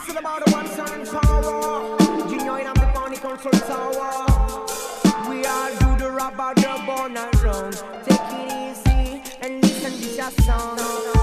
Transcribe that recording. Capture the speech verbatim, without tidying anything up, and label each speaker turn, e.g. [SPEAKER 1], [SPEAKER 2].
[SPEAKER 1] all about the one sun and power. Junior in the county council tower. We all do the rap about the born and round. Take it easy and listen to your song.